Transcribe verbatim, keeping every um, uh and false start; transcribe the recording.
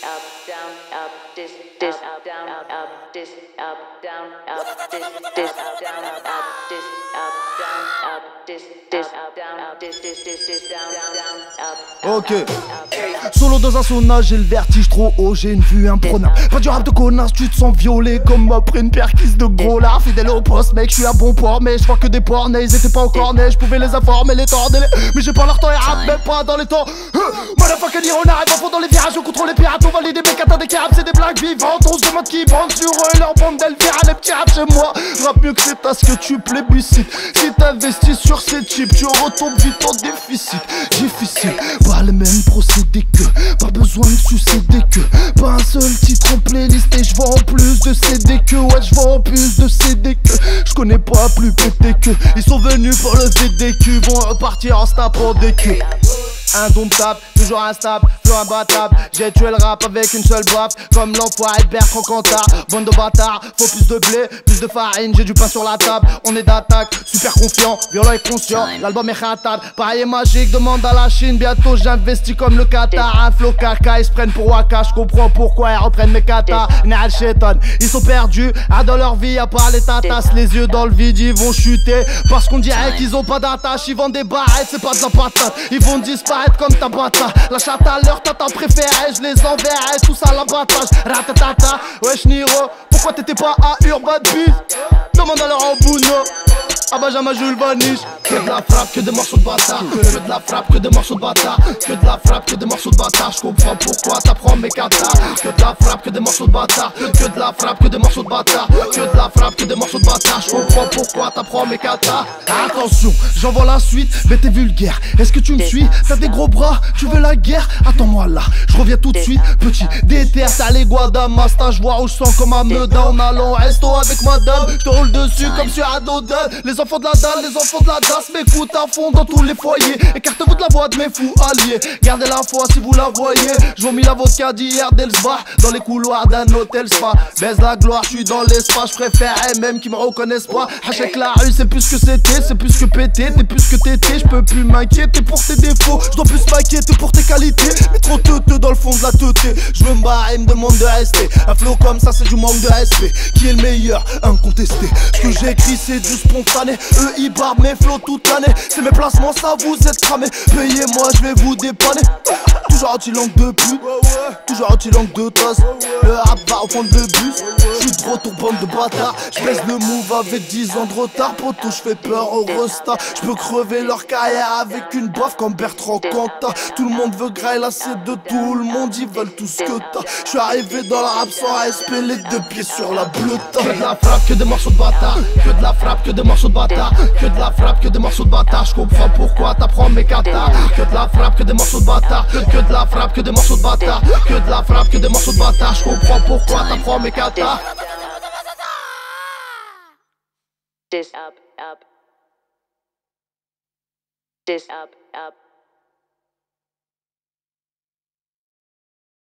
up, down, up, this, this, up, down, up, this, up, down, up, this, this, up, down, up, this, up, down, up, this, this, up, down, up, this, this, this, this, down, down, up. Ok. Solo dans un sauna, j'ai le vertige trop haut, j'ai une vue imprenable. Pas du rap de connasse, tu te sens violé comme après une perquise de gros lard. Fidèle au poste, mec, je suis à bon port, mais je vois que des pornets, ils étaient pas au cornet. Je pouvais les informer, les tordre, mais j'ai pas leur temps et rap, même pas dans les temps. Motherfucker, dire on arrive en fond dans les virages, on contrôle les pirates, on valide des mécatas, des carabes, c'est des blagues vivantes. On se demande qui bande sur eux, leur bande d'Elvira, les petits rap chez moi. Rap mieux que c'est à ce que tu plébiscites. Si t'investis sur ces chips, tu retombes vite en déficit. Difficile, pas les mêmes procédés que, pas besoin de succéder que, pas un seul titre en playlist et je vends plus de C D que, ouais je vends plus de C D que, je connais pas plus pété que, ils sont venus pour le V D Q, vont repartir en se tapant des queues. Indomptable, toujours instable, flow imbattable. J'ai tué le rap avec une seule boîte, comme l'enfoiré de Bertrand Cantat. Bande de bâtards, faut plus de blé, plus de farine, j'ai du pain sur la table. On est d'attaque, super confiant, violent et conscient. L'album est rentable, pareil et magique, demande à la Chine. Bientôt j'investis comme le Qatar. Un flow caca, ils se prennent pour Waka. Je comprends pourquoi ils reprennent mes katas. Nal Shetan, ils sont perdus, ah, dans leur vie, à part les tatas. Les yeux dans le vide, ils vont chuter, parce qu'on dirait qu'ils ont pas d'attache. Ils vendent des barrettes, c'est pas de la patate. Ils vont disparaître comme ta bata. La chatte à leur tata préférée, je les enverrai tous à l'abattage. Ratatata, wesh Niro, pourquoi t'étais pas à Urban Bus? Demande alors en Bouno, à Benjamin Jules Vanish. Que de la frappe, que des morceaux de bâtard. Que de la frappe, que des morceaux de bâtard. Que de la frappe, que des morceaux de bâtard. Je comprends pourquoi t'apprends mes katas. Que de la frappe, que des morceaux de bâtard. Que de la frappe, que des morceaux de bâtard. Que de la frappe, que des morceaux de bâtard. Je comprends pourquoi t'apprends mes katas. Attention, j'envoie la suite, mais t'es vulgaire. Est-ce que tu me suis? T'as des gros bras, tu veux la guerre? Attends-moi là, je reviens tout de suite. Petit déter, t'as les Guadamas. Je vois où je sens comme un meudin en allant au resto avec madame. Je te roule dessus comme sur Adodin. Les enfants de la dalle, les enfants de la dasse m'écoutent à fond dans tous les foyers. Écartez-vous de la voix de mes fous alliés. Gardez la foi si vous la voyez. Je mis la vodka d'hier d'Elsbach dans les couloirs d'un hôtel spa. Baise la gloire, je suis dans l'espace. Je préférerais même qu'ils me reconnaissent pas. Hachek la rue, c'est plus que c'était, c'est plus que pété. T'es plus que t'étais, je peux plus m'inquiéter pour tes défauts. Je dois plus m'inquiéter pour tes qualités. Mais trop teuteux dans le fond de la teuté. Je veux me barrer, me demande de rester. Un flow comme ça, c'est du manque de respect. Qui est le meilleur? Incontesté. Ce que j'écris, c'est du spontané. Eux, ils barbent mes flows toute l'année. C'est mes placements, ça vous êtes cramés. Payez-moi, je vais vous dépanner. Toujours anti-langue de pute, toujours anti-langue de tasse. Le rap va au fond de bus. J'suis de retour, bande de bâtards. J'baisse le move avec dix ans de retard. Poto, j'fais peur aux restas. J'peux crever leur carrière avec une baffe comme Bertrand Cantat. Tout le monde veut grailler l'assiette de tout le monde. Ils veulent tout ce que t'as. J'suis arrivé dans le rap sans respect, les deux pieds sur la bleuta. Que de la frappe, que des morceaux de bâtard. Que de la frappe, que des morceaux de bâtard. Que de la frappe, que des morceaux de bâtard. J'comprends pourquoi t'apprends mes katas. Que de la frappe, que des morceaux de bâtard. Que de la frappe, que des morceaux de bâtard. Que de la frappe, que des morceaux de bâtard. J'comprends pourquoi t'apprends mes katas. This up, up. This up, up.